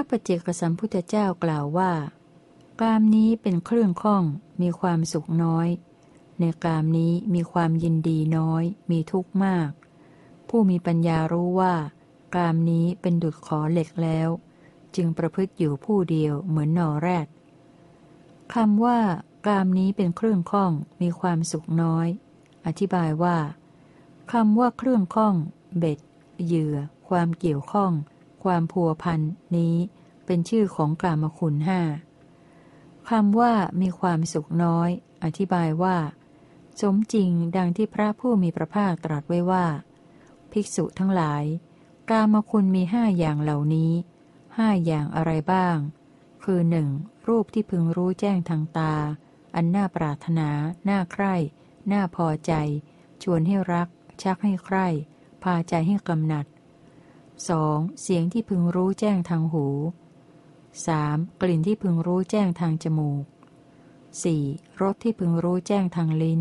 ปัจเจกสัมพุทธเจ้ากล่าวว่ากามนี้เป็นเครื่องข้องมีความสุขน้อยในกามนี้มีความยินดีน้อยมีทุกข์มากผู้มีปัญญารู้ว่ากามนี้เป็นดุจขอเหล็กแล้วจึงประพฤติอยู่ผู้เดียวเหมือนนอแรดคำว่ากามนี้เป็นเครื่องข้องมีความสุขน้อยอธิบายว่าคำว่าเครื่องข้องเบ็ดเหยื่อความเกี่ยวข้องความพัวพันนี้เป็นชื่อของกามคุณห้าคำว่ามีความสุขน้อยอธิบายว่าสมจริงดังที่พระผู้มีพระภาคตรัสไว้ว่าภิกษุทั้งหลายกามคุณมีห้าอย่างเหล่านี้ห้าอย่างอะไรบ้างคือหนึ่งรูปที่พึงรู้แจ้งทางตาอันน่าปรารถนาน่าใคร่น่าพอใจชวนให้รักชักให้ใคร่พาใจให้กำหนัด 2. เสียงที่พึงรู้แจ้งทางหู 3. กลิ่นที่พึงรู้แจ้งทางจมูก 4. รสที่พึงรู้แจ้งทางลิ้น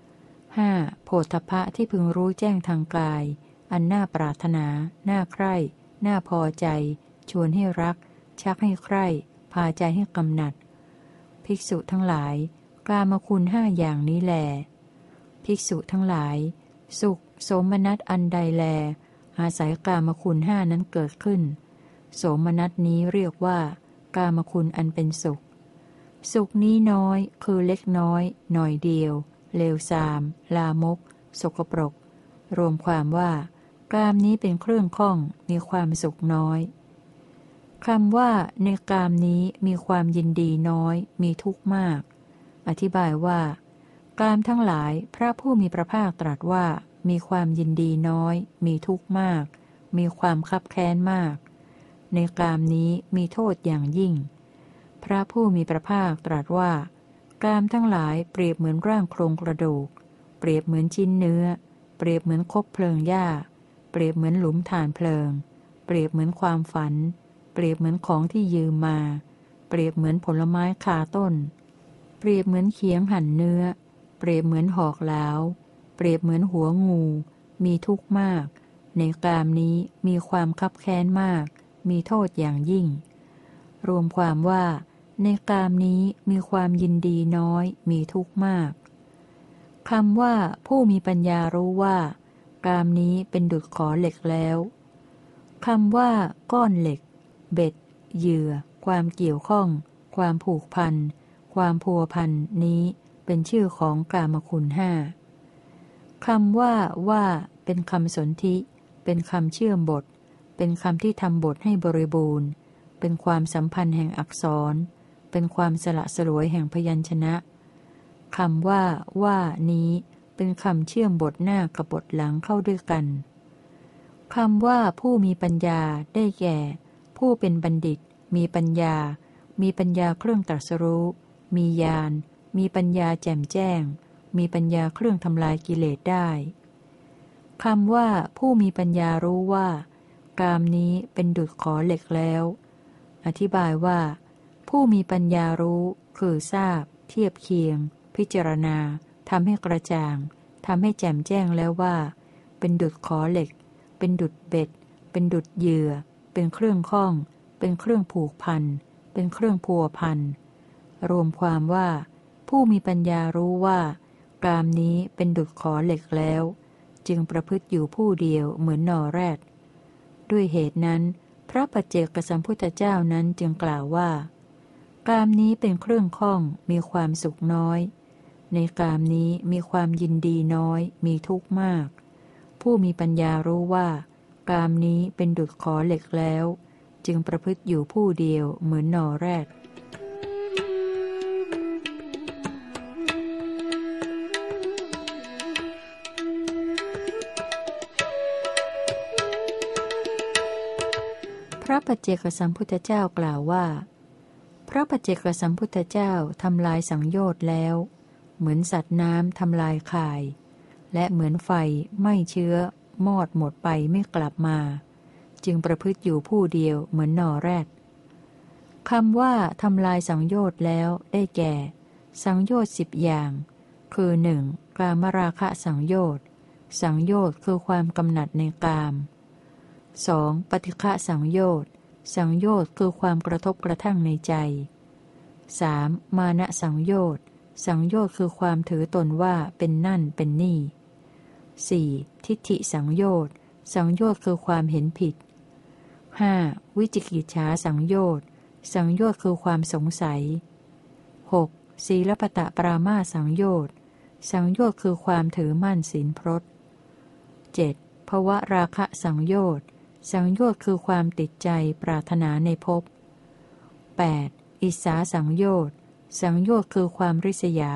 5. โผฏฐัพพะที่พึงรู้แจ้งทางกายอันน่าปรารถนาน่าใคร่น่าพอใจชวนให้รักชักให้ใคร่พาใจให้กำหนัดภิกษุทั้งหลายกามคุณห้าอย่างนี้แลภิกษุทั้งหลายสุขโสมนัสอันใดแลอาศัยกามคุณห้านั้นเกิดขึ้นโสมนัสนี้เรียกว่ากามคุณอันเป็นสุขสุขนี้น้อยคือเล็กน้อยหน่อยเดียวเลวทรามลามกสกปรกรวมความว่ากามนี้เป็นเครื่องข้องมีความสุขน้อยคำว่าในกามนี้มีความยินดีน้อยมีทุกข์มากอธิบายว่ากามทั้งหลายพระผู้มีพระภาคตรัสว่ามีความยินดีน้อยมีทุกข์มากมีความคับแค้นมากในกามนี้มีโทษอย่างยิ่งพระผู้มีพระภาคตรัสว่ากามทั้งหลายเปรียบเหมือนร่างโครงกระดูกเปรียบเหมือนชิ้นเนื้อเปรียบเหมือนคบเพลิงหญ้าเปรียบเหมือนหลุมถ่านเพลิงเปรียบเหมือนความฝันเปรียบเหมือนของที่ยืมมาเปรียบเหมือนผลไม้คาต้นเปรียบเหมือนเขียงหั่นเนื้อเปรียบเหมือนหอกเหลาเปรียบเหมือนหัวงูมีทุกข์มากในกามนี้มีความคับแค้นมากมีโทษอย่างยิ่งรวมความว่าในกามนี้มีความยินดีน้อยมีทุกข์มากคำว่าผู้มีปัญญารู้ว่ากามนี้เป็นดุจขอเหล็กแล้วคำว่าก้อนเหล็กเบ็ดเหยื่อความเกี่ยวข้องความผูกพันความพัวพันนี้เป็นชื่อของกามคุณห้าคำว่าเป็นคำสนธิเป็นคำเชื่อมบทเป็นคำที่ทำบทให้บริบูรณ์เป็นความสัมพันธ์แห่งอักษรเป็นความสละสลวยแห่งพยัญชนะคำว่านี้เป็นคำเชื่อมบทหน้ากับบทหลังเข้าด้วยกันคำว่าผู้มีปัญญาได้แก่ผู้เป็นบัณฑิตมีปัญญามีปัญญาเครื่องตรัสรู้มีญาณมีปัญญาแจ่มแจ้งมีปัญญาเครื่องทำลายกิเลสได้คำว่าผู้มีปัญญารู้ว่ากามนี้เป็นดุจขอเหล็กแล้วอธิบายว่าผู้มีปัญญารู้คือทราบเทียบเคียงพิจารณาทำให้กระจ่างทำให้แจ่มแจ้งแล้วว่าเป็นดุจขอเหล็กเป็นดุจเบ็ดเป็นดุจเหยื่อเป็นเครื่องข้องเป็นเครื่องผูกพันเป็นเครื่องพัวพันรวมความว่าผู้มีปัญญารู้ว่ากามนี้เป็นดุจขอเหล็กแล้วจึงประพฤติอยู่ผู้เดียวเหมือนนอแรดด้วยเหตุนั้นพระปัจเจกสัมพุทธเจ้านั้นจึงกล่าวว่ากามนี้เป็นเครื่องข้องมีความสุขน้อยในกามนี้มีความยินดีน้อยมีทุกข์มากผู้มีปัญญารู้ว่ากามนี้เป็นดุจขอเหล็กแล้วจึงประพฤติอยู่ผู้เดียวเหมือนนอแรดพระปัจเจกสัมพุทธเจ้ากล่าวว่าพระปัจเจกสัมพุทธเจ้าทำลายสังโยชน์แล้วเหมือนสัตว์น้ำทำลายข่ายและเหมือนไฟไหม้เชื้อมอดหมดไปไม่กลับมาจึงประพฤติอยู่ผู้เดียวเหมือนนอแรดคำว่าทำลายสังโยชน์แล้วได้แก่สังโยชน์10อย่างคือหนึ่งกามราคะสังโยชน์สังโยชน์คือความกำหนัดในกาม 2. ปฏิฆะสังโยชน์สังโยชน์คือความกระทบกระทั่งในใจ 3. มานะสังโยชน์สังโยชน์คือความถือตนว่าเป็นนั่นเป็นนี่ 4. ทิฏฐิสังโยชน์สังโยชน์คือความเห็นผิด 5. วิจิกิจฉาสังโยชน์สังโยชน์คือความสงสัย 6. ศีลปตะปรามาสสังโยชน์สังโยชน์คือความถือมั่นศีลพรต 7. ภวราคะสังโยชน์สังโยชน์คือความติดใจปรารถนาในภพ 8. อิสสาสังโยชน์สังโยชน์คือความริษยา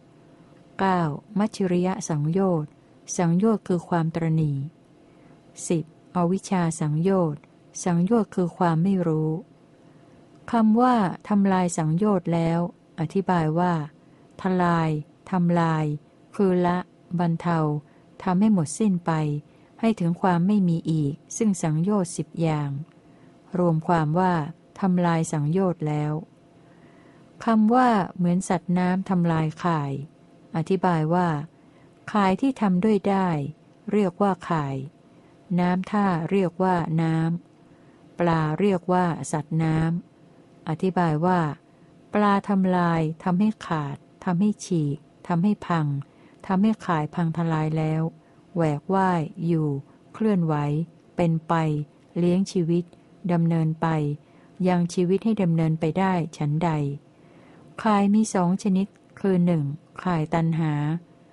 9. มัชฌริยสังโยชน์สังโยชน์คือความตระหนี่ 10. อวิชชาสังโยชน์สังโยชน์คือความไม่รู้คำว่าทำลายสังโยชน์แล้วอธิบายว่าทลายทำลายคือละบรรเทาทำให้หมดสิ้นไปให้ถึงความไม่มีอีกซึ่งสังโยชน์10อย่างรวมความว่าทำลายสังโยชน์แล้วคำว่าเหมือนสัตว์น้ำทำลายข่ายอธิบายว่าข่ายที่ทำด้วยได้เรียกว่าข่ายน้ำท่าเรียกว่าน้ำปลาเรียกว่าสัตว์น้ำอธิบายว่าปลาทำลายทำให้ขาดทำให้ฉีกทำให้พังทำให้ข่ายพังทลายแล้วแหวกว่ายอยู่เคลื่อนไหวเป็นไปเลี้ยงชีวิตดำเนินไปยังชีวิตให้ดำเนินไปได้ฉันใดข่ายมีสองชนิดคือ 1. ข่ายตัณหา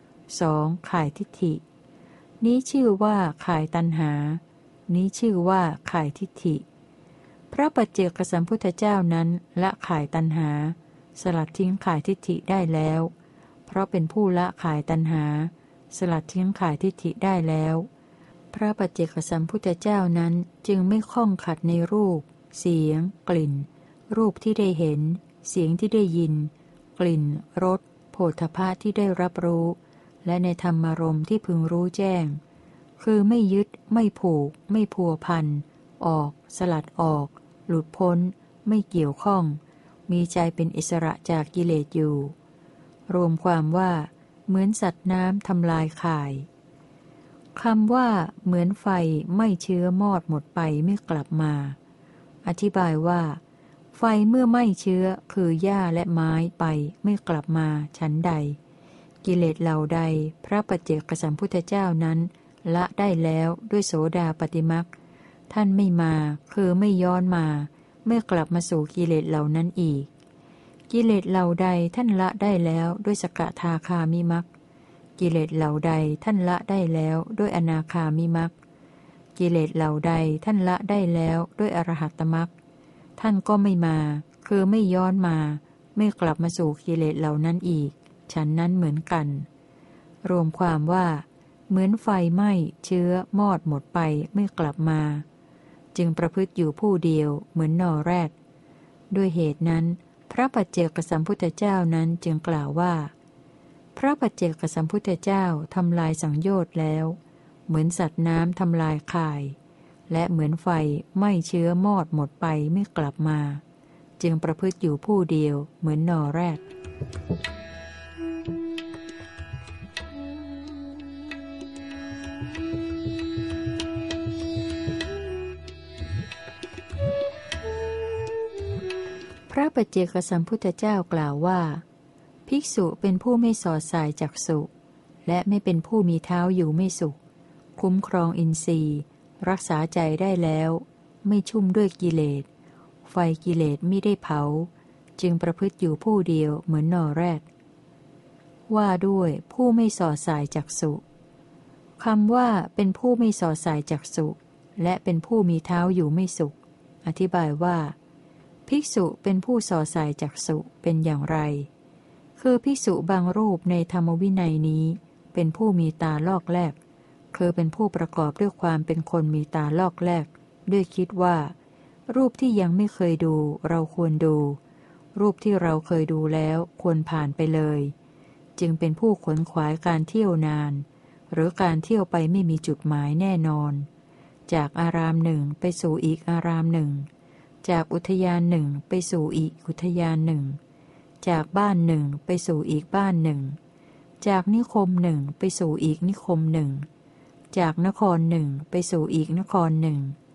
2. ข่ายทิฏฐินี้ชื่อว่าข่ายตัณหานี้ชื่อว่าข่ายทิฏฐิพระปัจเจกสัมพุทธเจ้านั้นละข่ายตัณหาสลัดทิ้งข่ายทิฏฐิได้แล้วเพราะเป็นผู้ละข่ายตัณหาสลัดทิ้งข่ายทิฏฐิได้แล้วพระปัจเจกสัมพุทธเจ้านั้นจึงไม่ข้องขัดในรูปเสียงกลิ่นรูปที่ได้เห็นเสียงที่ได้ยินกลิ่นรสโผฏฐัพพะที่ได้รับรู้และในธรรมารมณ์ที่พึงรู้แจ้งคือไม่ยึดไม่ผูกไม่พัวพันออกสลัดออกหลุดพ้นไม่เกี่ยวข้องมีใจเป็นอิสระจากกิเลสอยู่รวมความว่าเหมือนสัตว์น้ำทำลายข่ายคำว่าเหมือนไฟไม่เชื้อมอดหมดไปไม่กลับมาอธิบายว่าไฟเมื่อไม่เชื้อคือหญ้าและไม้ไปไม่กลับมาฉันใดกิเลสเหล่าใดพระปัจเจกสัมพุทธเจ้านั้นละได้แล้วด้วยโสดาปัตติมรรคท่านไม่มาคือไม่ย้อนมาไม่กลับมาสู่กิเลสเหล่านั้นอีกกิเลสเหล่าใดท่านละได้แล้วด้วยสกทาคามิมรรคกิเลสเหล่าใดท่านละได้แล้วด้วยอนาคามิมรรคกิเลสเหล่าใดท่านละได้แล้วด้วยอรหัตตมรรคท่านก็ไม่มาคือไม่ย้อนมาไม่กลับมาสู่กิเลสเหล่านั้นอีกฉันนั้นเหมือนกันรวมความว่าเหมือนไฟไหม้เชื้อมอดหมดไปไม่กลับมาจึงประพฤติอยู่ผู้เดียวเหมือนนอแรดด้วยเหตุนั้นพระปัจเจกสัมพุทธเจ้านั้นจึงกล่าวว่าพระปัจเจกสัมพุทธเจ้าทำลายสังโยชน์แล้วเหมือนสัตว์น้ำทำลายข่ายและเหมือนไฟไหม้เชื้อมอดหมดไปไม่กลับมาจึงประพฤติอยู่ผู้เดียวเหมือนนอแรดพระปัจเจกสัมพุทธเจ้ากล่าวว่าภิกษุเป็นผู้ไม่สอดสายจักษุและไม่เป็นผู้มีเท้าอยู่ไม่สุขคุ้มครองอินทรีย์รักษาใจได้แล้วไม่ชุ่มด้วยกิเลสไฟกิเลสมิได้เผาจึงประพฤติอยู่ผู้เดียวเหมือนนอแรดว่าด้วยผู้ไม่สอดสายจักษุคำว่าเป็นผู้ไม่สอดสายจักษุและเป็นผู้มีเท้าอยู่ไม่สุขอธิบายว่าภิกษุเป็นผู้สอดสายจักษุเป็นอย่างไรคือภิกษุบางรูปในธรรมวินัยนี้เป็นผู้มีตาลอกแลกคือเป็นผู้ประกอบด้วยความเป็นคนมีตาลอกแลกด้วยคิดว่ารูปที่ยังไม่เคยดูเราควรดูรูปที่เราเคยดูแล้วควรผ่านไปเลยจึงเป็นผู้ขนขวายการเที่ยวนานหรือการเที่ยวไปไม่มีจุดหมายแน่นอนจากอารามหนึ่งไปสู่อีกอารามหนึ่งจากอุทยานหนึ่งไปสู่อีกอุทยานหนึ่งจากบ้านหนึ่งไปสู่อีกบ้านหนึ่งจากนิคมหนึ่งไปสู่อีกนิคมหนึ่งจากนครหนึ่งไปสู่อีกนครหนึ่ง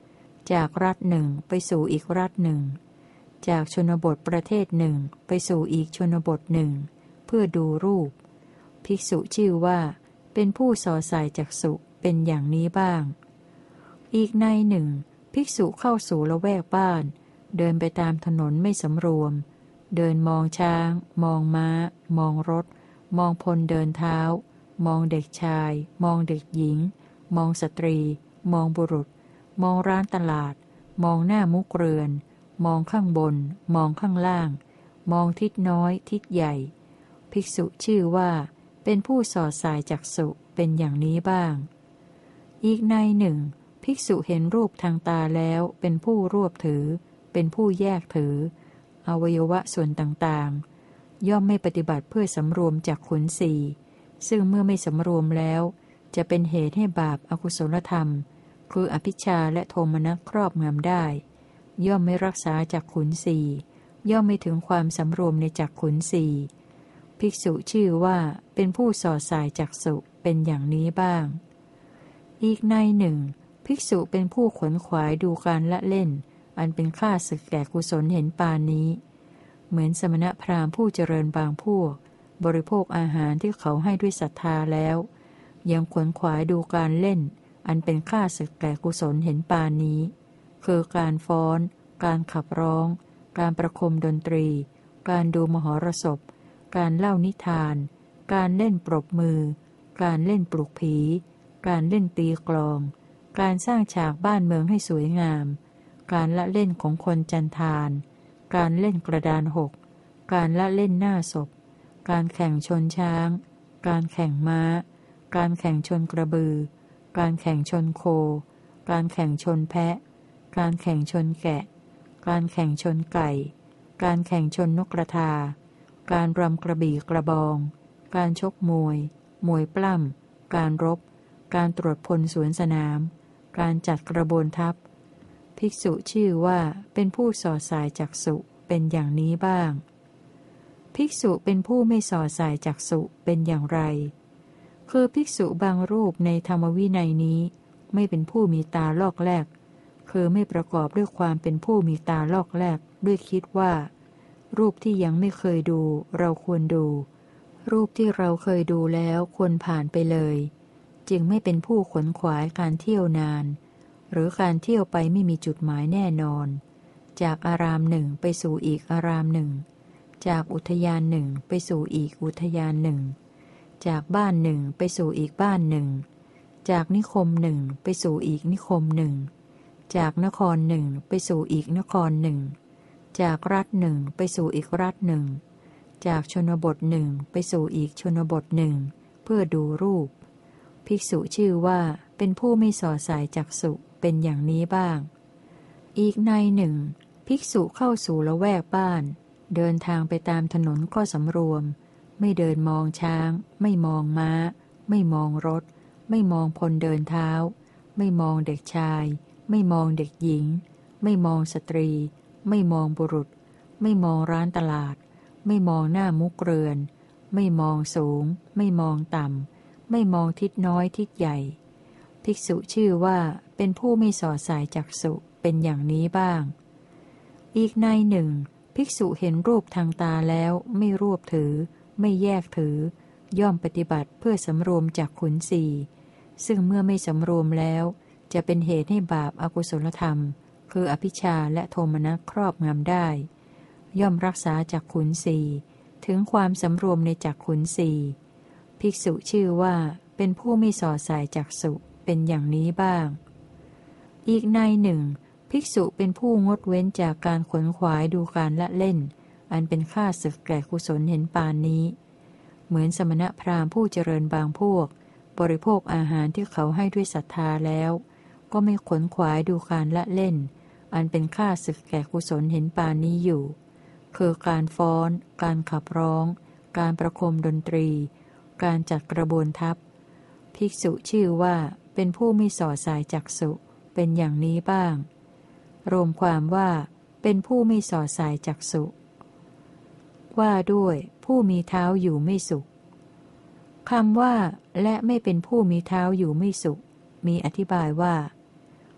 จากรัฐหนึ่งไปสู่อีกรัฐหนึ่งจากชนบทประเทศหนึ่งไปสู่อีกชนบทหนึ่งเพื่อดูรูปภิกษุชื่อว่าเป็นผู้ส่อส่ายจักษุเป็นอย่างนี้บ้างอีกในหนึ่งภิกษุเข้าสู่ละแวกบ้านเดินไปตามถนนไม่สำรวมเดินมองช้างมองม้ามองรถมองพลเดินเท้ามองเด็กชายมองเด็กหญิงมองสตรีมองบุรุษมองร้านตลาดมองหน้ามุกเรือนมองข้างบนมองข้างล่างมองทิศน้อยทิศใหญ่ภิกษุชื่อว่าเป็นผู้สอดสายจักษุเป็นอย่างนี้บ้างอีกในหนึ่งภิกษุเห็นรูปทางตาแล้วเป็นผู้รวบถือเป็นผู้แยกถืออวัยวะส่วนต่างๆย่อมไม่ปฏิบัติเพื่อสำรวมจากขุนสี่ซึ่งเมื่อไม่สำรวมแล้วจะเป็นเหตุให้บาปอกุศลธรรมคืออภิชฌาและโทมนัสครอบงำได้ย่อมไม่รักษาจากขุนสี่ย่อมไม่ถึงความสำรวมในจักขุนสี่ภิกษุชื่อว่าเป็นผู้ส่อสายจักษุเป็นอย่างนี้บ้างอีกในหนึ่งภิกษุเป็นผู้ขวนขวายดูการละเล่นอันเป็นข้าศึกแก่กุศลเห็นปานนี้เหมือนสมณพราหมณ์ผู้เจริญบางพวกบริโภคอาหารที่เขาให้ด้วยศรัทธาแล้วยังขวนขวายดูการเล่นอันเป็นข้าศึกแก่กุศลเห็นปานนี้คือการฟ้อนการขับร้องการประคมดนตรีการดูมหรสพการเล่านิทานการเล่นปรบมือการเล่นปลุกผีการเล่นตีกลองการสร้างฉากบ้านเมืองให้สวยงามการละเล่นของคนจันทานการเล่นกระดานหกการละเล่นหน้าศพการแข่งชนช้างการแข่งม้าการแข่งชนกระบือการแข่งชนโคการแข่งชนแพะการแข่งชนแกะการแข่งชนไก่การแข่งชนนกกระทาการรำกระบี่กระบองการชกมวยมวยปล้ำการรบการตรวจพลสวนสนามการจัดกระบวนทัพภิกษุชื่อว่าเป็นผู้ส่อสายจักษุเป็นอย่างนี้บ้างภิกษุเป็นผู้ไม่ส่อสายจักษุเป็นอย่างไรคือภิกษุบางรูปในธรรมวินัยนี้ไม่เป็นผู้มีตาลอกแลกคือไม่ประกอบด้วยความเป็นผู้มีตาลอกแลกด้วยคิดว่ารูปที่ยังไม่เคยดูเราควรดูรูปที่เราเคยดูแล้วควรผ่านไปเลยจึงไม่เป็นผู้ขวนขวายการเที่ยวนานหรือการเที่ยวไปไม่มีจุดหมายแน่นอนจากอารามหนึ่งไปสู่อีกอารามหนึ่งจากอุทยานหนึ่งไปสู่อีกอุทยานหนึ่งจากบ้านหนึ่งไปสู่อีกบ้านหนึ่งจากนิคมหนึ่งไปสู่อีกนิคมหนึ่งจากนครหนึ่งไปสู่อีกนครหนึ่งจากรัฐหนึ่งไปสู่อีกรัฐหนึ่งจากชนบทหนึ่งไปสู่อีกชนบทหนึ่งเพื่อดูรูปภิกษุชื่อว่าเป็นผู้ไม่ส่อสายจักษุเป็นอย่างนี้บ้างอีกในหนึ่งภิกษุเข้าสู่ละแวกบ้านเดินทางไปตามถนนก็สำรวมไม่เดินมองช้างไม่มองม้าไม่มองรถไม่มองพลเดินเท้าไม่มองเด็กชายไม่มองเด็กหญิงไม่มองสตรีไม่มองบุรุษไม่มองร้านตลาดไม่มองหน้ามุกเรือนไม่มองสูงไม่มองต่ำไม่มองทิศน้อยทิศใหญ่ภิกษุชื่อว่าเป็นผู้ไม่ส่อสายจักษุเป็นอย่างนี้บ้างอีกในหนึ่งภิกษุเห็นรูปทางตาแล้วไม่รวบถือไม่แยกถือย่อมปฏิบัติเพื่อสำรวมจากขุนสี่ซึ่งเมื่อไม่สำรวมแล้วจะเป็นเหตุให้บาปอกุศลธรรมคืออภิชฌาและโทมนัสครอบงำได้ย่อมรักษาจากขุนสี่ถึงความสำรวมในจักขุนสี่ภิกษุชื่อว่าเป็นผู้ไม่ส่อสายจักษุเป็นอย่างนี้บ้างอีกในหนึ่งภิกษุเป็นผู้งดเว้นจากการขวนขวายดูการละเล่นอันเป็นข้าศึกแก่กุศลเห็นปานนี้เหมือนสมณพราหมณ์ผู้เจริญบางพวกบริโภคอาหารที่เขาให้ด้วยศรัทธาแล้วก็ไม่ขวนขวายดูการละเล่นอันเป็นข้าศึกแก่กุศลเห็นปานนี้อยู่คือการฟ้อนการขับร้องการประคมดนตรีการจัดกระบวนทัพภิกษุชื่อว่าเป็นผู้ไม่ส่อสายจักษุเป็นอย่างนี้บ้างรวมความว่าเป็นผู้ไม่ส่อสายจักษุว่าด้วยผู้มีเท้าอยู่ไม่สุขคำว่าและไม่เป็นผู้มีเท้าอยู่ไม่สุขมีอธิบายว่า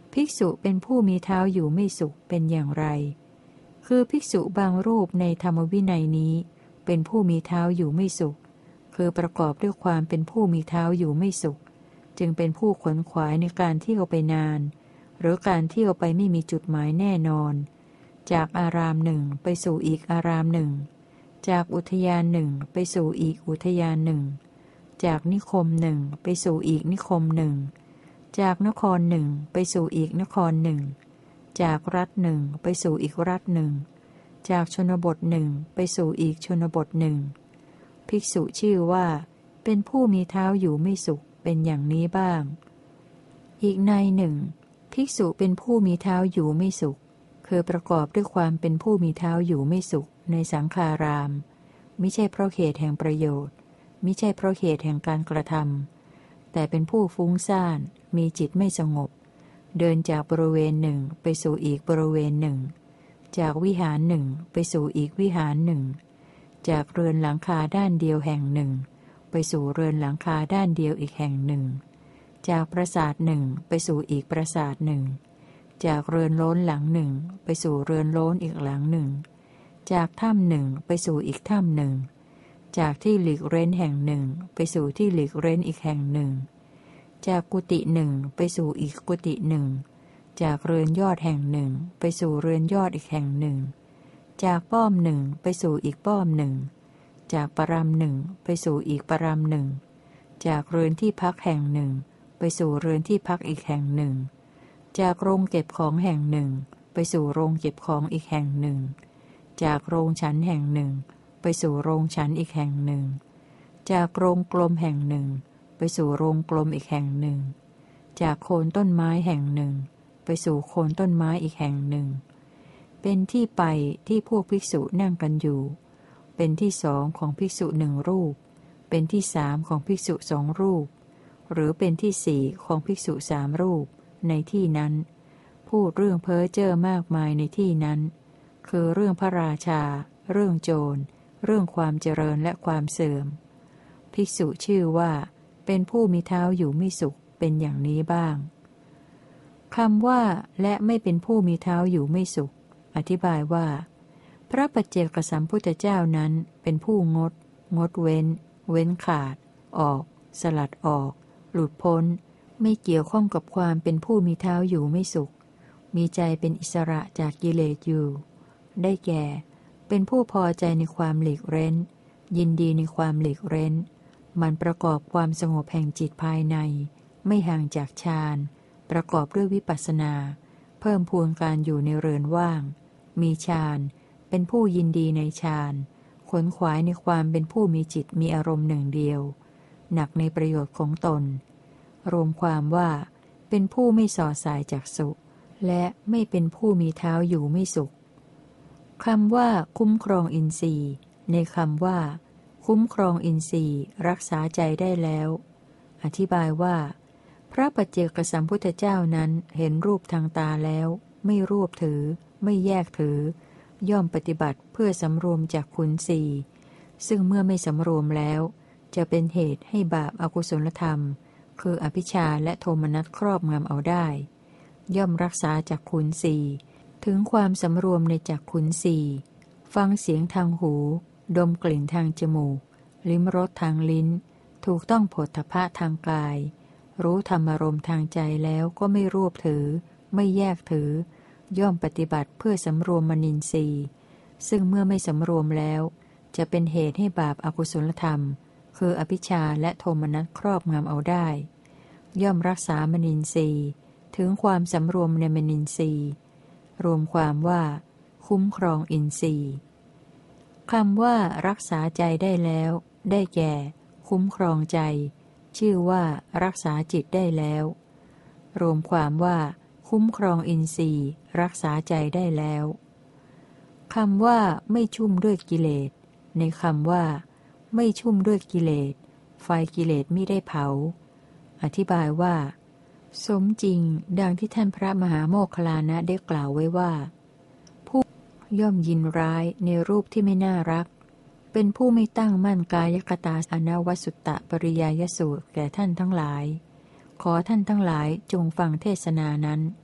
ภิกษุเป็นผู้มีเท้าอยู่ไม่สุขเป็นอย่างไรคือภิกษุบางรูปในธรรมวินัยนี้เป็นผู้มีเท้าอยู่ไม่สุขคือประกอบด้วยความเป็นผู้มีเท้าอยู่ไม่สุขจึงเป็นผู้ขวนขวายในการเที่ยวไปนานหรือการเที่ยวไปไม่มีจุดหมายแน่นอนจากอารามหนึ่งไปสู่อีกอารามหนึ่งจากอุทยานหนึ่งไปสู่อีกอุทยานหนึ่งจากนิคมหนึ่งไปสู่อีกนิคมหนึ่งจากนครหนึ่งไปสู่อีกนครหนึ่งจากรัฐหนึ่งไปสู่อีกรัฐหนึ่งจากชนบทหนึ่งไปสู่อีกชนบทหนึ่งภิกษุชื่อว่าเป็นผู้มีเท้าอยู่ไม่สุขเป็นอย่างนี้บ้างอีกในหนึ่งภิกษุเป็นผู้มีเท้าอยู่ไม่สุขคือประกอบด้วยความเป็นผู้มีเท้าอยู่ไม่สุขในสังฆารามมิใช่เพราะเหตุแห่งประโยชน์มิใช่เพราะเหตุแห่งการกระทำแต่เป็นผู้ฟุ้งซ่านมีจิตไม่สงบเดินจากบริเวณหนึ่งไปสู่อีกบริเวณหนึ่งจากวิหารหนึ่งไปสู่อีกวิหารหนึ่งจากเรือนหลังคาด้านเดียวแห่งหนึ่งไปสู่เรือนหลังคาด้านเดียวอีกแห่งหนึ่งจากปราสาทหนึ่งไปสู่อีกปราสาทหนึ่งจากเรือนโล้นหลังหนึ่งไปสู่เรือนโล้นอีกหลังหนึ่งจากถ้ำหนึ่งไปสู่อีกถ้ำหนึ่งจากที่หลีกเร้นแห่งหนึ่งไปสู่ที่หลีกเร้นอีกแห่งหนึ่งจากกุฏิหนึ่งไปสู่อีกกุฏิหนึ่งจากเรือนยอดแห่งหนึ่งไปสู่เรือนยอดอีกแห่งหนึ่งจากป้อมหนึ่งไปสู่อีกป้อมหนึ่งจากปรำหนึ่งไปสู่อีกปรำหนึ่งจากเรือนที่พักแห่งหนึ่งไปสู่เรือนที่พักอีกแห่งหนึ่งจากโรงเก็บของแห่งหนึ่งไปสู่โรงเก็บของอีกแห่งหนึ่งจากโรงฉันแห่งหนึ่งไปสู่โรงฉันอีกแห่งหนึ่งจากโรงกลมแห่งหนึ่งไปสู่โรงกลมอีกแห่งหนึ่งจากโคนต้นไม้แห่งหนึ่งไปสู่โคนต้นไม้อีกแห่งหนึ่งเป็นที่ไปที่พวกภิกษุนั่งกันอยู่เป็นที่สองของภิกษุหนึ่งรูปเป็นที่สามของภิกษุสองรูปหรือเป็นที่สี่ของภิกษุสามรูปในที่นั้นพูดเรื่องเพ้อเจ้อมากมายในที่นั้นคือเรื่องพระราชาเรื่องโจรเรื่องความเจริญและความเสื่อมภิกษุชื่อว่าเป็นผู้มีเท้าอยู่ไม่สุขเป็นอย่างนี้บ้างคำว่าและไม่เป็นผู้มีเท้าอยู่ไม่สุขอธิบายว่าพระปัจเจกสัมพุทธเจ้านั้นเป็นผู้งดเว้นเว้นขาดออกสลัดออกหลุดพ้นไม่เกี่ยวข้องกับความเป็นผู้มีเท้าอยู่ไม่สุขมีใจเป็นอิสระจากกิเลสอยู่ได้แก่เป็นผู้พอใจในความหลีกเร้นยินดีในความหลีกเร้นมันประกอบความสงบแห่งจิตภายในไม่ห่างจากฌานประกอบด้วยวิปัสสนาเพิ่มพูนการอยู่ในเรือนว่างมีฌานเป็นผู้ยินดีในฌานขวนขวายในความเป็นผู้มีจิตมีอารมณ์หนึ่งเดียวหนักในประโยชน์ของตนรวมความว่าเป็นผู้ไม่ส่อสายจากสุขและไม่เป็นผู้มีเท้าอยู่ไม่สุขคำว่าคุ้มครองอินทรีย์ในคำว่าคุ้มครองอินทรีย์รักษาใจได้แล้วอธิบายว่าพระปัจเจกสัมพุทธเจ้านั้นเห็นรูปทางตาแล้วไม่รวบถือไม่แยกถือย่อมปฏิบัติเพื่อสำรวมจากขุนศีซึ่งเมื่อไม่สำรวมแล้วจะเป็นเหตุให้บาปอกุศลธรรมคืออภิชฌาและโทมนัสครอบงำเอาได้ย่อมรักษาจากขุนศีถึงความสำรวมในจากขุนศีฟังเสียงทางหูดมกลิ่นทางจมูกลิ้มรสทางลิ้นถูกต้องโผฏฐัพพะทางกายรู้ธรรมารมณ์ทางใจแล้วก็ไม่รวบถือไม่แยกถือย่อมปฏิบัติเพื่อสำรวมมนินทรีย์ซึ่งเมื่อไม่สำรวมแล้วจะเป็นเหตุให้บาปอกุศลธรรมคืออภิชฌาและโทมนัสครอบงำเอาได้ย่อมรักษามนินทรีย์ถึงความสำรวมในมนินทรีย์รวมความว่าคุ้มครองอินทรีย์คำว่ารักษาใจได้แล้วได้แก่คุ้มครองใจชื่อว่ารักษาจิตได้แล้วรวมความว่าคุ้มครองอินทรีย์รักษาใจได้แล้วคำว่าไม่ชุ่มด้วยกิเลสในคำว่าไม่ชุ่มด้วยกิเลสไฟกิเลสมิได้เผาอธิบายว่าสมจริงดังที่ท่านพระมหาโมคคัลลานะได้กล่าวไว้ว่าผู้ย่อมยินร้ายในรูปที่ไม่น่ารักเป็นผู้ไม่ตั้งมั่นกายคตาอนาวสุตตปริยายสูตรแก่ท่านทั้งหลายขอท่านทั้งหลายจงฟังเทศนานั้น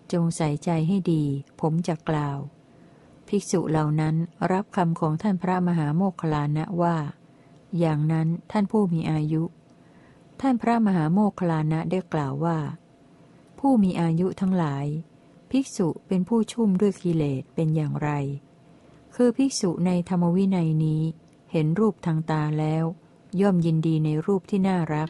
จงใส่ใจให้ดีผมจะกล่าวภิกษุเหล่านั้นรับคำของท่านพระมหาโมคคัลลานะว่าอย่างนั้นท่านผู้มีอายุท่านพระมหาโมคคัลลานะได้กล่าวว่าผู้มีอายุทั้งหลายภิกษุเป็นผู้ชุ่มด้วยกิเลสเป็นอย่างไรคือภิกษุในธรรมวินัยนี้เห็นรูปทางตาแล้วย่อมยินดีในรูปที่น่ารัก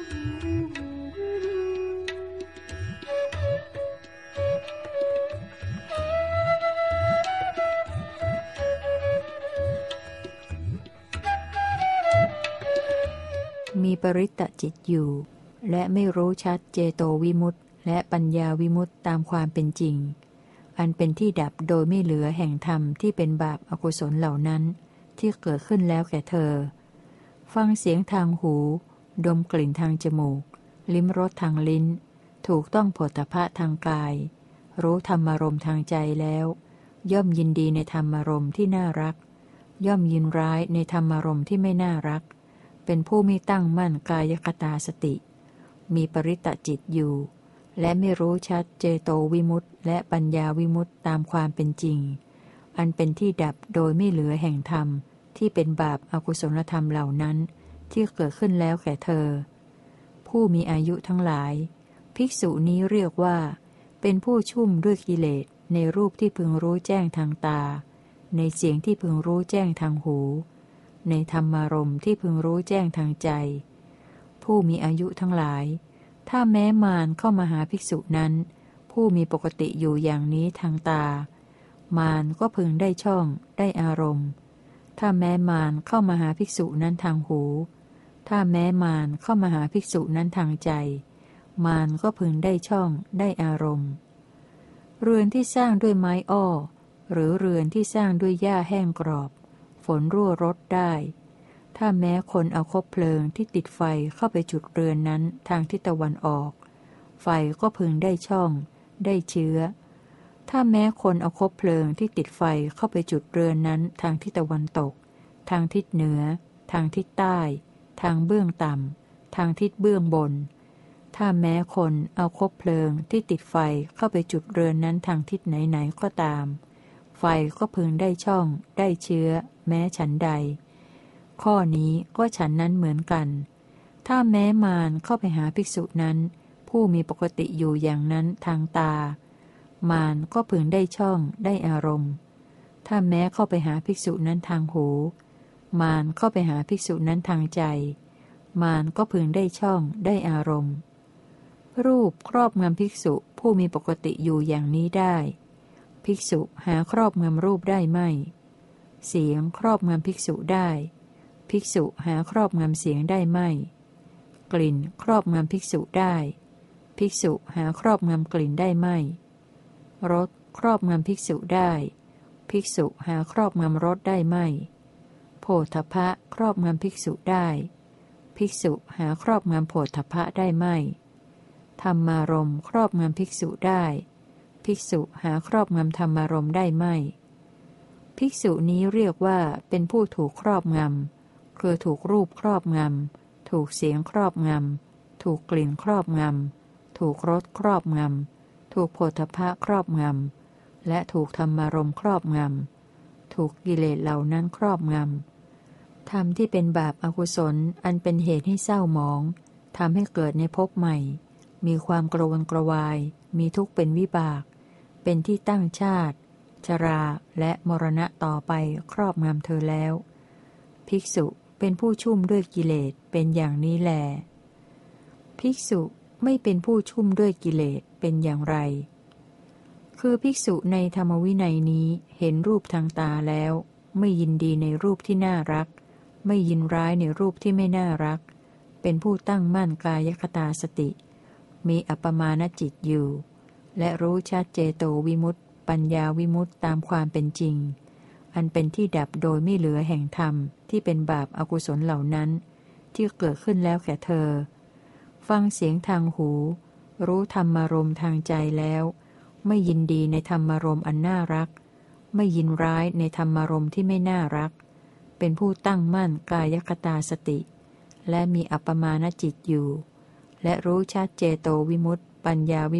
มีปริตตจิตอยู่และไม่รู้ชัดเจโตวิมุตติและปัญญาวิมุตติตามความเป็นจริงอันเป็นที่ดับโดยไม่เหลือแห่งธรรมที่เป็นบาปอกุศลเหล่านั้นที่เกิดขึ้นแล้วแก่เธอฟังเสียงทางหูดมกลิ่นทางจมูกลิ้มรสทางลิ้นถูกต้องโผฏฐัพพะทางกายรู้ธรรมารมณ์ทางใจแล้วย่อมยินดีในธรรมารมณ์ที่น่ารักย่อมยินร้ายในธรรมารมณ์ที่ไม่น่ารักเป็นผู้ไม่ตั้งมั่นกายคตาสติมีปริตตจิตอยู่และไม่รู้ชัดเจโตวิมุตติและปัญญาวิมุตติตามความเป็นจริงอันเป็นที่ดับโดยไม่เหลือแห่งธรรมที่เป็นบาปอกุศลธรรมเหล่านั้นที่เกิดขึ้นแล้วแก่เธอผู้มีอายุทั้งหลายภิกษุนี้เรียกว่าเป็นผู้ชุ่มด้วยกิเลสในรูปที่พึงรู้แจ้งทางตาในเสียงที่พึงรู้แจ้งทางหูในธรรมารมณ์ที่พึงรู้แจ้งทางใจผู้มีอายุทั้งหลายถ้าแม้มารเข้ามาหาภิกษุนั้นผู้มีปกติอยู่อย่างนี้ทางตามารก็พึงได้ช่องได้อารมณ์ถ้าแม้มารเข้ามาหาภิกษุนั้นทางหูถ้าแม้มารเข้ามาหาภิกษุนั้นทางใจมารก็พึงได้ช่องได้อารมณ์เรือนที่สร้างด้วยไม้อ้อหรือเรือนที่สร้างด้วยหญ้าแห้งกรอบฝนรั่วรดได้ถ้าแม้คนเอาคบเพลิงที่ติดไฟเข้าไปจุดเรือนนั้นทางทิศตะวันออกไฟก็พึงได้ช่องได้เชื้อถ้าแม้คนเอาคบเพลิงที่ติดไฟเข้าไปจุดเรือนนั้นทางทิศตะวันตกทางทิศเหนือทางทิศใต้ทางเบื้องต่ำทางทิศเบื้องบนถ้าแม้คนเอาคบเพลิงที่ติดไฟเข้าไปจุดเรือนนั้นทางทิศไหนๆก็ตามไฟก็พึงได้ช่องได้เชื้อแม้ฉันใดข้อนี้ก็ฉันนั้นเหมือนกันถ้าแม้มารเข้าไปหาภิกษุนั้นผู้มีปกติอยู่อย่างนั้นทางตามารก็พึงได้ช่องได้อารมณ์ถ้าแม้เข้าไปหาภิกษุนั้นทางหูมารเข้าไปหาภิกษุนั้นทางใจมารก็พึงได้ช่องได้อารมณ์รูปครอบงำภิกษุผู้มีปกติอยู่อย่างนี้ได้ภิกษุหาครอบงำรูปได้ไม่เสียงครอบงำภิกษุได้ภิกษุหาครอบงำเสียงได้ไม่กลิ่นครอบงำภิกษุได้ภิกษุหาครอบงำกลิ่นได้ไม่รสครอบงำภิกษุได้ภิกษุหาครอบงำรสได้ไม่โผฏฐัพพะครอบงำภิกษุได้ภิกษุหาครอบงำโผฏฐัพพะได้ไม่ธรรมารมณ์ครอบงำภิกษุได้ภิกษุหาครอบงำธรรมารมณ์ได้ไม่ภิกษุนี้เรียกว่าเป็นผู้ถูกครอบงำคือถูกรูปครอบงำถูกเสียงครอบงำถูกกลิ่นครอบงำถูกรสครอบงำถูกโผฏฐัพพะครอบงำและถูกธรรมารมณ์ครอบงำถูกกิเลสเหล่านั้นครอบงำธรรมที่เป็นบาปอกุศลอันเป็นเหตุให้เศร้าหมองทำให้เกิดในภพใหม่มีความกระวนกระวายมีทุกข์เป็นวิบากเป็นที่ตั้งชาติชราและมรณะต่อไปครอบงำเธอแล้วภิกษุเป็นผู้ชุ่มด้วยกิเลสเป็นอย่างนี้แลภิกษุไม่เป็นผู้ชุ่มด้วยกิเลสเป็นอย่างไรคือภิกษุในธรรมวินัยนี้เห็นรูปทางตาแล้วไม่ยินดีในรูปที่น่ารักไม่ยินร้ายในรูปที่ไม่น่ารักเป็นผู้ตั้งมั่นกายคตาสติมีอัปปมาณจิตอยู่และรู้ชัดเจโตวิมุตติปัญญาวิมุตติตามความเป็นจริงอันเป็นที่ดับโดยไม่เหลือแห่งธรรมที่เป็นบาปอกุศลเหล่านั้นที่เกิดขึ้นแล้วแก่เธอฟังเสียงทางหูรู้ธรรมารมณ์ทางใจแล้วไม่ยินดีในธรรมารมณ์อันน่ารักไม่ยินร้ายในธรรมารมณ์ที่ไม่น่ารักเป็นผู้ตั้งมั่นกายคตาสติและมีอัปปมาณจิตอยู่และรู้ชัดเจโตวิมุตติปัญญาวิมุตติ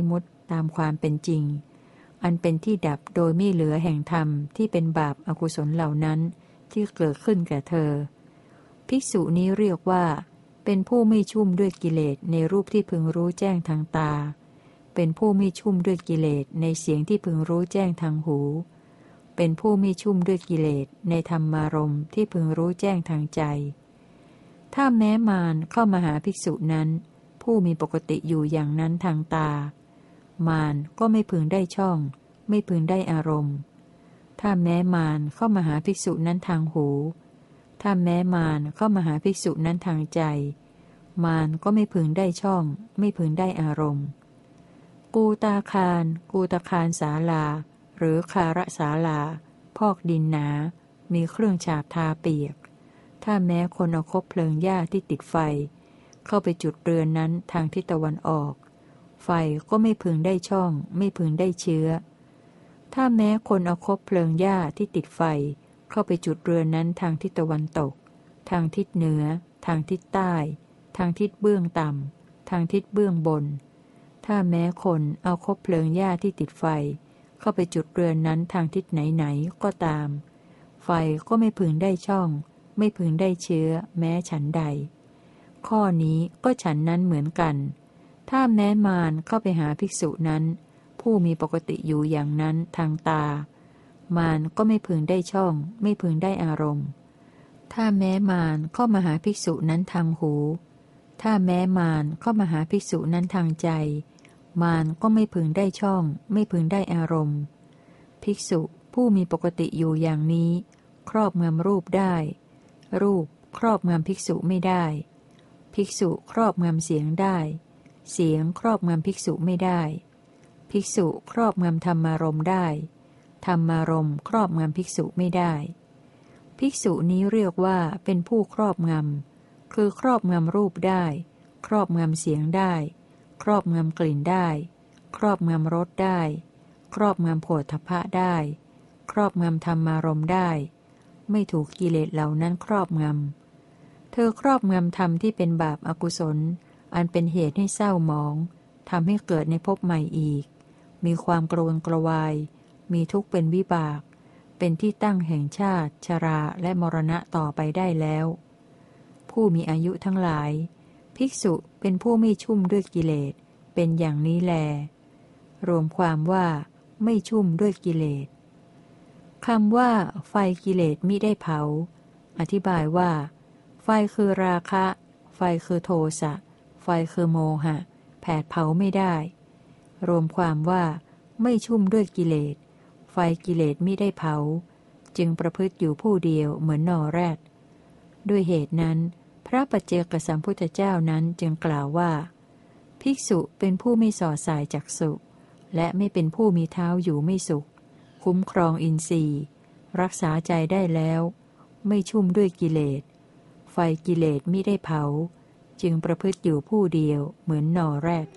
ตามความเป็นจริงอันเป็นที่ดับโดยไม่เหลือแห่งธรรมที่เป็นบาปอกุศลเหล่านั้นที่เกิดขึ้นแก่เธอภิกษุนี้เรียกว่าเป็นผู้ไม่ชุ่มด้วยกิเลสในรูปที่พึงรู้แจ้งทางตาเป็นผู้ไม่ชุ่มด้วยกิเลสในเสียงที่พึงรู้แจ้งทางหูเป็นผู้ไม่ชุ่มด้วยกิเลสในธรรมารมณ์ที่พึงรู้แจ้งทางใจถ้าแม้มารเข้ามาหาภิกษุนั้นผู้มีปกติอยู่อย่างนั้นทางตามารก็ไม่พึงได้ช่องไม่พึงได้อารมณ์ถ้าแม้มารเข้ามาหาภิกษุนั้นทางหูถ้าแม้มารเข้ามาหาภิกษุนั้นทางใจมารก็ไม่พึงได้ช่องไม่พึงได้อารมณ์กูตาคารศาลาหรือคาระศาลาพอกดินหนามีเครื่องฉาบทาเปียกถ้าแม้คนเอาคบเพลิงหญ้าที่ติดไฟเข้าไปจุดเรือนนั้นทางทิศตะวันออกไฟก็ไม่พึงได้ช่องไม่พึงได้เชื้อถ้าแม้คนเอาคบเพลิงหญ้าที่ติดไฟเข้าไปจุดเรือนนั้นทางทิศตะวันตกทางทิศเหนือทางทิศใต้ทางทิศเบื้องต่ำทางทิศเบื้องบนถ้าแม้คนเอาคบเพลิงหญ้าที่ติดไฟเข้าไปจุดเรือนนั้นทางทิศไหนๆก็ตามไฟก็ไม่พึงได้ช่องไม่พึงได้เชื้อแม้ฉันใดข้อนี้ก็ฉันนั้นเหมือนกันถ้าแม้มารเข้าไปหาภิกษุนั้นผู้มีปกติอยู่อย่างนั้นทางตามารก็ไม่พึงได้ช่องไม่พึงได้อารมณ์ถ้าแม้มารเข้ามาหาภิกษุนั้นทางหูถ้าแม้มารเข้ามาหาภิกษุนั้นทางใจมารก็ไม่พึงได้ช่องไม่พึงได้อารมณ์ภิกษุผู้มีปกติอยู่อย่างนี้ครอบงำรูปได้รูปครอบงำภิกษุไม่ได้ภิกษุครอบงำเสียงได้เสียงครอบงำภิกษุไม่ได้ภิกษุครอบงำธรรมารมณ์ได้ธรรมารมณ์ครอบงำภิกษุไม่ได้ภิกษุนี้เรียกว่าเป็นผู้ครอบงำคือครอบงำรูปได้ครอบงำเสียงได้ครอบงำกลิ่นได้ครอบงำรสได้ครอบงำโผฏฐัพพะได้ครอบงำธรรมารมณ์ได้ไม่ถูกกิเลสเหล่านั้นครอบงำเธอครอบงำธรรมที่เป็นบาปอกุศลอันเป็นเหตุให้เศร้าหมองทำให้เกิดในภพใหม่อีกมีความกระวนกระวายมีทุกข์เป็นวิบากเป็นที่ตั้งแห่งชาติชราและมรณะต่อไปได้แล้วผู้มีอายุทั้งหลายภิกษุเป็นผู้ไม่ชุ่มด้วยกิเลสเป็นอย่างนี้แลรวมความว่าไม่ชุ่มด้วยกิเลสคำว่าไฟกิเลสมิได้เผาอธิบายว่าไฟคือราคะไฟคือโทสะไฟคือโมหะแผดเผาไม่ได้รวมความว่าไม่ชุ่มด้วยกิเลสไฟกิเลสมิได้เผาจึงประพฤติอยู่ผู้เดียวเหมือนนอแรดด้วยเหตุนั้นพระปัจเจกสัมพุทธเจ้านั้นจึงกล่าวว่าภิกษุเป็นผู้ไม่ส่อสายจักษุและไม่เป็นผู้มีเท้าอยู่ไม่สุขคุ้มครองอินทรีย์รักษาใจได้แล้วไม่ชุ่มด้วยกิเลสไฟกิเลสมิได้เผาจึงประพฤติอยู่ผู้เดียวเหมือนนอแรด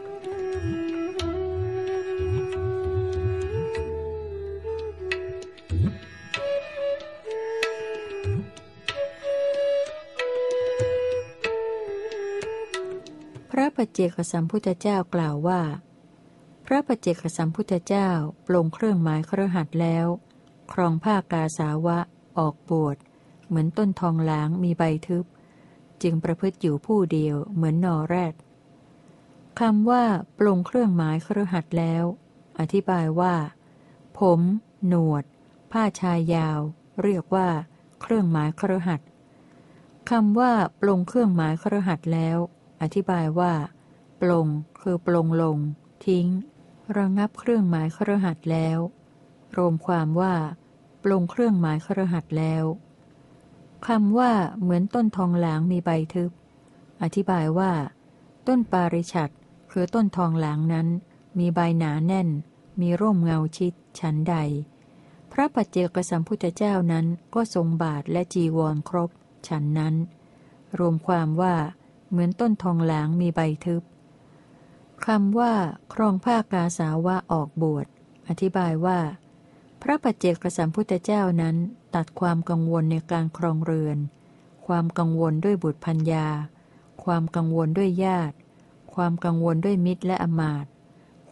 พระปัจเจกสัมพุทธเจ้ากล่าวว่าพระปัจเจกสัมพุทธเจ้าปลงเครื่องหมายเครือหัดแล้วครองผ้ากาสาวะออกบวชเหมือนต้นทองหลางมีใบทึบจึงประพฤติอยู่ผู้เดียวเหมือนนอแรดคำว่าปลงเครื่องหมายเครือหัดแล้วอธิบายว่าผมหนวดผ้าชายยาวเรียกว่าเครื่องหมายเครือหัดคำว่าปลงเครื่องหมายเครือหัดแล้วอธิบายว่าปลงคือปลงลงทิ้งระงับเครื่องหมายเครือหัดแล้วรวมความว่าปลงเครื่องหมายเครือหัดแล้วคำว่าเหมือนต้นทองหลางมีใบทึบอธิบายว่าต้นปาริฉัตรคือต้นทองหลางนั้นมีใบหนาแน่นมีร่มเงาชิดฉันใดพระปัจเจกสัมพุทธเจ้านั้นก็ทรงบาทและจีวรครบฉันนั้นรวมความว่าเหมือนต้นทองหลางมีใบทึบคำว่าครองผ้ากาสาวะออกบวชอธิบายว่าพระปัจเจกสัมพุทธเจ้านั้นตัดความกังวลในการครองเรือนความกังวลด้วยบุตรภรรยาความกังวลด้วยญาติความกังวลด้วยมิตรและอมาตย์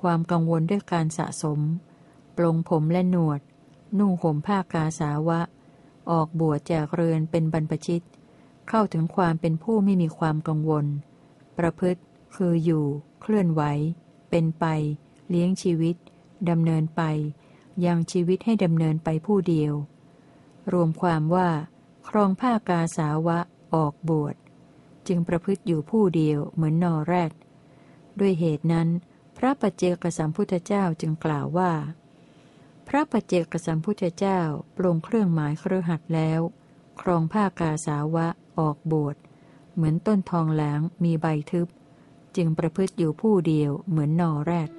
ความกังวลด้วยการสะสมปลงผมและหนวดนุ่งห่มผ้ากาสาวะออกบวชจากเรือนเป็นบรรพชิตเข้าถึงความเป็นผู้ไม่มีความกังวลประพฤติคืออยู่เคลื่อนไหวเป็นไปเลี้ยงชีวิตดำเนินไปยังชีวิตให้ดำเนินไปผู้เดียวรวมความว่าครองผ้ากาสาวะออกบวชจึงประพฤติอยู่ผู้เดียวเหมือนนอแรดด้วยเหตุนั้นพระปัจเจกสัมพุทธเจ้าจึงกล่าวว่าพระปัจเจกสัมพุทธเจ้าปลงเครื่องหมายเครือขัดแล้วครองผ้ากาสาวะออกบวชเหมือนต้นทองแหลงมีใบทึบจึงประพฤติอยู่ผู้เดียวเหมือนนอแรด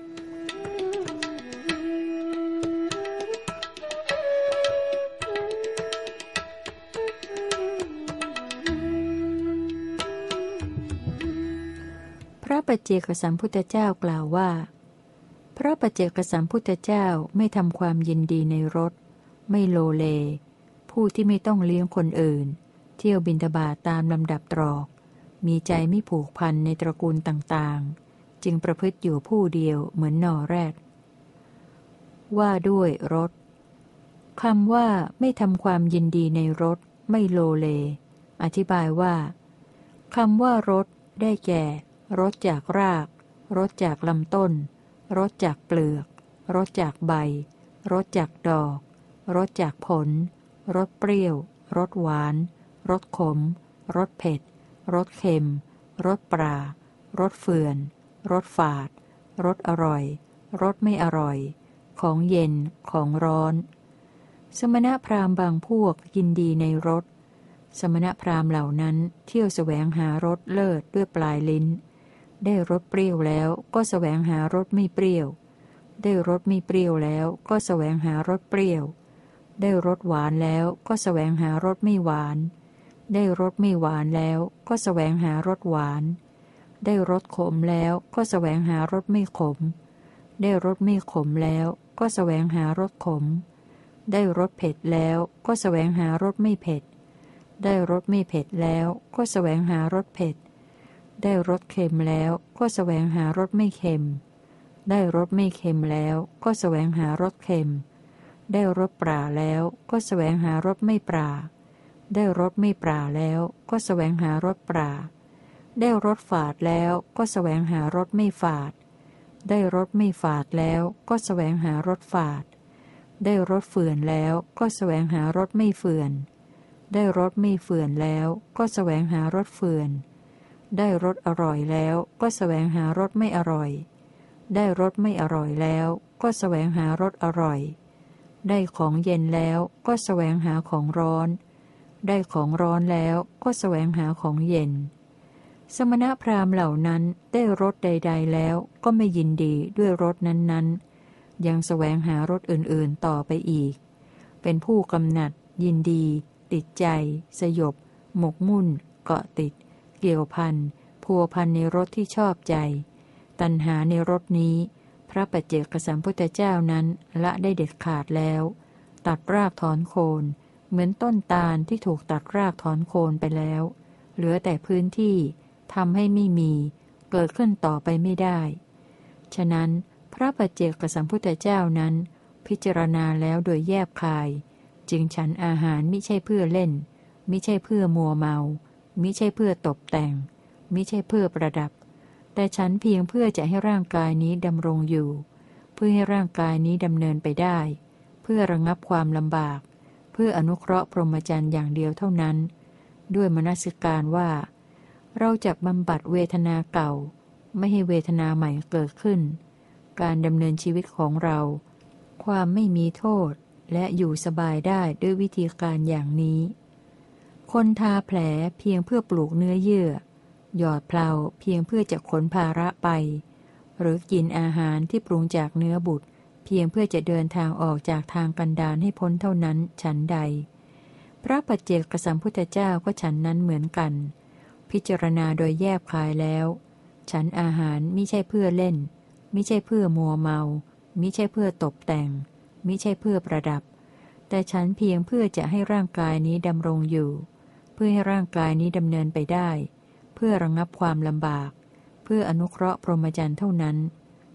พระปัจเจกสัมพุทธเจ้ากล่าวว่าพระปัจเจกสัมพุทธเจ้าไม่ทำความยินดีในรสไม่โลเลผู้ที่ไม่ต้องเลี้ยงคนอื่นเที่ยวบิณฑบาตตามลำดับตรอกมีใจไม่ผูกพันในตระกูลต่างๆจึงประพฤติอยู่ผู้เดียวเหมือนนอแรดว่าด้วยรสคำว่าไม่ทำความยินดีในรสไม่โลเลอธิบายว่าคำว่ารสได้แก่รสจากรากรสจากลำต้นรสจากเปลือกรสจากใบรสจากดอกรสจากผลรสเปรี้ยวรสหวานรสขมรสเผ็ดรสเค็มรสปลารสเฟื่อนรสฝาดรสอร่อยรสไม่อร่อยของเย็นของร้อนสมณพราหมณ์บางพวกยินดีในรสสมณพราหมณ์เหล่านั้นเที่ยวแสวงหารสเลิศด้วยปลายลิ้นได้รสเปรี้ยวแล้วก็แสวงหารสไม่เปรี้ยวได้รสไม่เปรี้ยวแล้วก็แสวงหารสเปรี้ยวได้รสหวานแล้วก็แสวงหารสไม่หวานได้รสไม่หวานแล้วก็แสวงหารสหวานได้รสขมแล้วก็แสวงหารสไม่ขมได้รสไม่ขมแล้วก็แสวงหารสขมได้รสเผ็ดแล้วก็แสวงหารสไม่เผ็ดได้รสไม่เผ็ดแล้วก็แสวงหารสเผ็ดได้รสเค็มแล้วก็แสวงหารสไม่เค็มได้รสไม่เค็มแล้วก็แสวงหารสเค็มได้รสปลาแล้วก็แสวงหารสไม่ปลาได้รสไม่ปลาแล้วก็แสวงหารสปลาได้รสฝาดแล้วก็แสวงหารสไม่ฝาดได้รสไม่ฝาดแล้วก็แสวงหารสฝาดได้รสเฟื่อนแล้วก็แสวงหารสไม่เฟื่อนได้รสไม่เฟื่อนแล้วก็แสวงหารสเฟื่อนได้รสอร่อยแล้วก็แสวงหารสไม่อร่อยได้รสไม่อร่อยแล้วก็แสวงหารสอร่อยได้ของเย็นแล้วก็แสวงหาของร้อนได้ของร้อนแล้วก็แสวงหาของเย็นสมณพราหมณ์เหล่านั้นได้รสใดๆแล้วก็ไม่ยินดีด้วยรสนั้นๆยังแสวงหารสอื่นๆต่อไปอีกเป็นผู้กำหนัดยินดีติดใจสยบหมกมุ่นเกาะติดเกี่ยวพันพัวพันในรสที่ชอบใจตัณหาในรสนี้พระปัจเจกสัมพุทธเจ้านั้นละได้เด็ดขาดแล้วตัดรากถอนโคนเหมือนต้นตาลที่ถูกตัดรากถอนโคนไปแล้วเหลือแต่พื้นที่ทำให้ไม่มีเกิดขึ้นต่อไปไม่ได้ฉะนั้นพระปัจเจกสัมพุทธเจ้านั้นพิจารณาแล้วโดยแยบคายจึงฉันอาหารมิใช่เพื่อเล่นมิใช่เพื่อมัวเมามิใช่เพื่อตกแต่งมิใช่เพื่อประดับแต่ฉันเพียงเพื่อจะให้ร่างกายนี้ดำรงอยู่เพื่อให้ร่างกายนี้ดำเนินไปได้เพื่อระงับความลำบากเพื่ออนุเคราะห์พรหมจรรย์อย่างเดียวเท่านั้นด้วยมนสิการว่าเราจะบำบัดเวทนาเก่าไม่ให้เวทนาใหม่เกิดขึ้นการดำเนินชีวิตของเราความไม่มีโทษและอยู่สบายได้ด้วยวิธีการอย่างนี้คนทาแผลเพียงเพื่อปลูกเนื้อเยื่อหยอดเพลาเพียงเพื่อจะขนภาระไปหรือกินอาหารที่ปรุงจากเนื้อบุตรเพียงเพื่อจะเดินทางออกจากทางกันดารให้พ้นเท่านั้นฉันใดพระปัจเจกสัมพุทธเจ้าก็ฉันนั้นเหมือนกันพิจารณาโดยแยบคายแล้วฉันอาหารมิใช่เพื่อเล่นมิใช่เพื่อมัวเมามิใช่เพื่อตกแต่งมิใช่เพื่อประดับแต่ฉันเพียงเพื่อจะให้ร่างกายนี้ดำรงอยู่เพื่อให้ร่างกายนี้ดำเนินไปได้เพื่อระงับความลำบากเพื่ออนุเคราะห์พรหมจรรย์เท่านั้น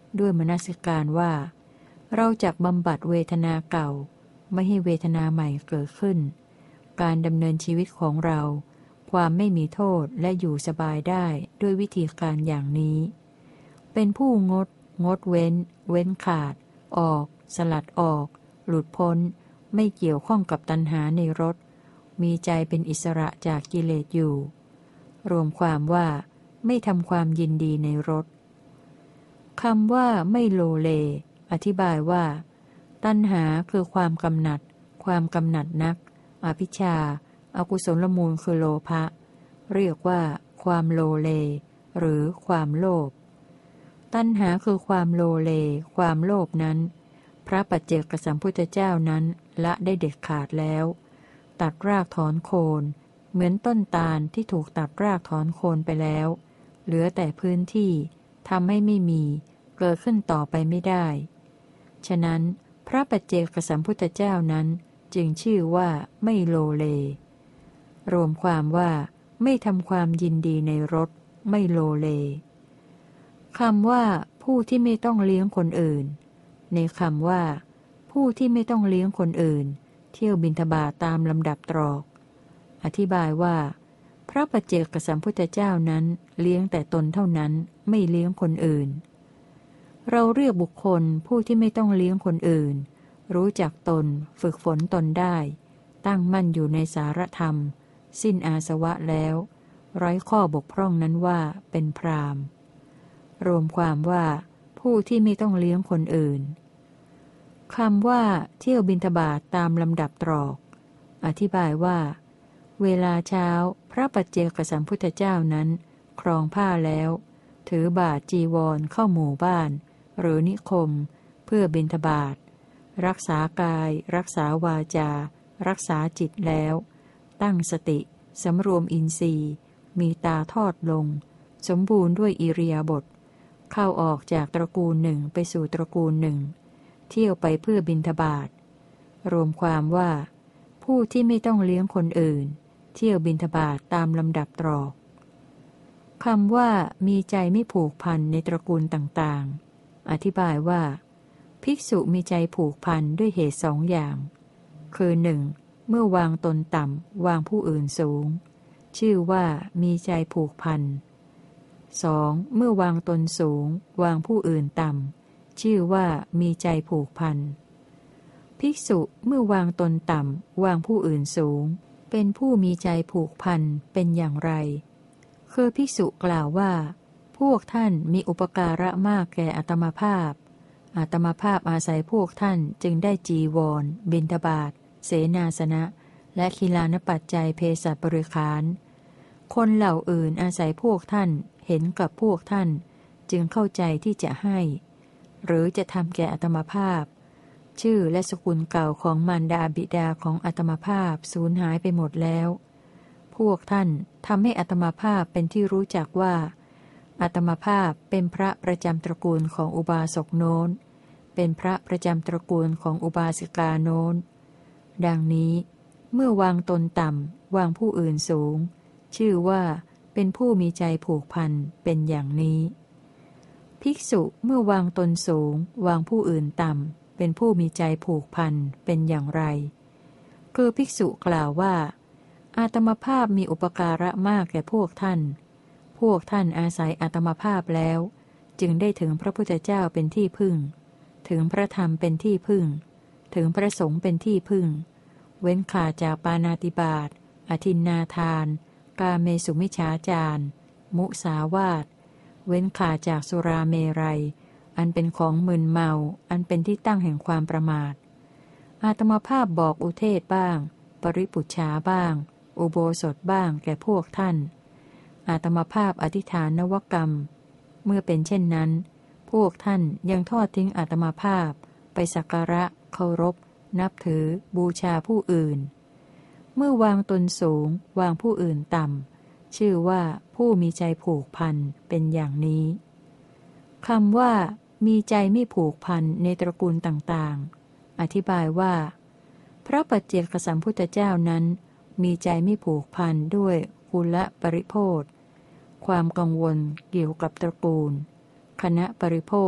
ด้วยมนสิการว่าเราจักบำบัดเวทนาเก่าไม่ให้เวทนาใหม่เกิดขึ้นการดำเนินชีวิตของเราความไม่มีโทษและอยู่สบายได้ด้วยวิธีการอย่างนี้เป็นผู้งดเว้นขาดออกสลัดออกหลุดพ้นไม่เกี่ยวข้องกับตัณหาในรสมีใจเป็นอิสระจากกิเลสอยู่รวมความว่าไม่ทำความยินดีในรสคำว่าไม่โลเลอธิบายว่าตัณหาคือความกำหนัดนักอภิชฌาอกุศลมูลคือโลภะเรียกว่าความโลเลหรือความโลภตัณหาคือความโลเลความโลภนั้นพระปัจเจกสัมพุทธเจ้านั้นละได้เด็ดขาดแล้วตัดรากถอนโคนเหมือนต้นตาลที่ถูกตัดรากถอนโคนไปแล้วเหลือแต่พื้นที่ทำให้ไม่มีเกิดขึ้นต่อไปไม่ได้ฉะนั้นพระปัจเจกสัมพุทธเจ้านั้นจึงชื่อว่าไม่โลเลรวมความว่าไม่ทำความยินดีในรสไม่โลเลคำว่าผู้ที่ไม่ต้องเลี้ยงคนอื่นในคำว่าผู้ที่ไม่ต้องเลี้ยงคนอื่นเที่ยวบิณฑบาตตามลำดับตรอกอธิบายว่าพระปัจเจกสัมพุทธเจ้านั้นเลี้ยงแต่ตนเท่านั้นไม่เลี้ยงคนอื่นเราเรียกบุคคลผู้ที่ไม่ต้องเลี้ยงคนอื่นรู้จักตนฝึกฝนตนได้ตั้งมั่นอยู่ในสารธรรมสิ้นอาสวะแล้วไร้ข้อบกพร่องนั้นว่าเป็นพราหมณ์รวมความว่าผู้ที่ไม่ต้องเลี้ยงคนอื่นคำว่าเที่ยวบิณฑบาตตามลำดับตรอกอธิบายว่าเวลาเช้าพระปัจเจกสัมพุทธเจ้านั้นครองผ้าแล้วถือบาตรจีวรเข้าหมู่บ้านหรือนิคมเพื่อบิณฑบาตรักษากายรักษาวาจารักษาจิตแล้วตั้งสติสำรวมอินทรีย์มีตาทอดลงสมบูรณ์ด้วยอิริยาบถเข้าออกจากตระกูลหนึ่งไปสู่ตระกูลหนึ่งเที่ยวไปเพื่อบิณฑบาตรวมความว่าผู้ที่ไม่ต้องเลี้ยงคนอื่นเที่ยวบิณฑบาตตามลำดับตรอกคำว่ามีใจไม่ผูกพันในตระกูลต่างๆอธิบายว่าภิกษุมีใจผูกพันด้วยเหตุสองอย่างคือหนึ่งเมื่อวางตนต่ำวางผู้อื่นสูงชื่อว่ามีใจผูกพันสองเมื่อวางตนสูงวางผู้อื่นต่ำชื่อว่ามีใจผูกพันภิกษุเมื่อวางตนต่ำวางผู้อื่นสูงเป็นผู้มีใจผูกพันเป็นอย่างไรคือภิกษุกล่าวว่าพวกท่านมีอุปการะมากแก่อาตมาภาพอาศัยพวกท่านจึงได้จีวรบิณฑบาตเสนาสนะและคีลานปัจจัยเภสัชบริขารคนเหล่าอื่นอาศัยพวกท่านเห็นกับพวกท่านจึงเข้าใจที่จะให้หรือจะทำแก่อาตมาภาพชื่อและสกุลเก่าของมารดาบิดาของอาตมาภาพสูญหายไปหมดแล้วพวกท่านทำให้อาตมาภาพเป็นที่รู้จักว่าอาตมาภาพเป็นพระประจำตระกูลของอุบาสกโน้นเป็นพระประจำตระกูลของอุบาสิกาโน้นดังนี้เมื่อวางตนต่ำวางผู้อื่นสูงชื่อว่าเป็นผู้มีใจผูกพันเป็นอย่างนี้ภิกษุเมื่อวางตนสูงวางผู้อื่นต่ำเป็นผู้มีใจผูกพันเป็นอย่างไรคือภิกษุกล่าวว่าอาตมาภาพมีอุปการะมากแก่พวกท่านอาศัยอาตมาภาพแล้วจึงได้ถึงพระพุทธเจ้าเป็นที่พึ่งถึงพระธรรมเป็นที่พึ่งถึงพระสงฆ์เป็นที่พึ่งเว้นขาดจากปาณาติบาตอทินนาทานกาเมสุมิจฉาจารมุสาวาทเว้นขาดจากสุราเมรัยอันเป็นของมึนเมาอันเป็นที่ตั้งแห่งความประมาทอาตมาภาพบอกอุเทศบ้างปริปุจฉาบ้างอุโบสถบ้างแก่พวกท่านอาตมาภาพอธิษฐานนวกรรมเมื่อเป็นเช่นนั้นพวกท่านยังทอดทิ้งอาตมาภาพไปสักการะเคารพนับถือบูชาผู้อื่นเมื่อวางตนสูงวางผู้อื่นต่ำชื่อว่าผู้มีใจผูกพันเป็นอย่างนี้คำว่ามีใจไม่ผูกพันในตระกูลต่างๆอธิบายว่าพระปัจเจกสัมพุทธเจ้านั้นมีใจไม่ผูกพันด้วยกุลปริโภทความกังวลเกี่ยวกับตระกูลคณะปริโภท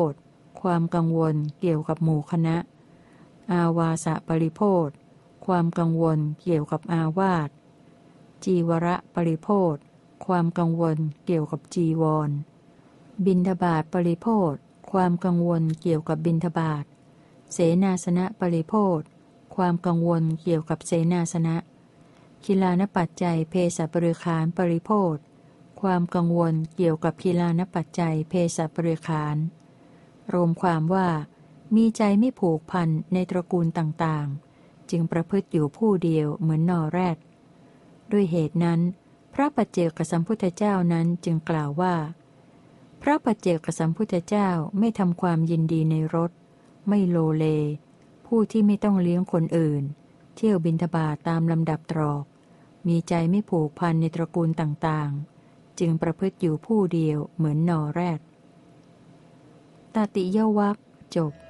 ความกังวลเกี่ยวกับหมู่คณะ อาวาสปริโภธความกังวลเกี่ยวกับอาวาสจีวรปริโภธความกังวลเกี่ยวกับจีวรบิณฑบาตปริโภธความกังวลเกี่ยวกับบิณฑบาตเสนาสนะปริโภธความกังวลเกี่ยวกับเสนาสนะคิลานปัจจัยเภสัชบริขารปริโภธความกังวลเกี่ยวกับคิลานปัจจัยเภสัชบริขารรวมความว่ามีใจไม่ผูกพันในตระกูลต่างๆจึงประพฤติอยู่ผู้เดียวเหมือนนอแรดด้วยเหตุนั้นพระปัจเจกสัมพุทธเจ้านั้นจึงกล่าวว่าพระปัจเจกสัมพุทธเจ้าไม่ทำความยินดีในรสไม่โลเลผู้ที่ไม่ต้องเลี้ยงคนอื่นเที่ยวบิณฑบาตตามลำดับตรอกมีใจไม่ผูกพันในตระกูลต่างๆจึงประพฤติอยู่ผู้เดียวเหมือนนอแรดตติยวรรคจบ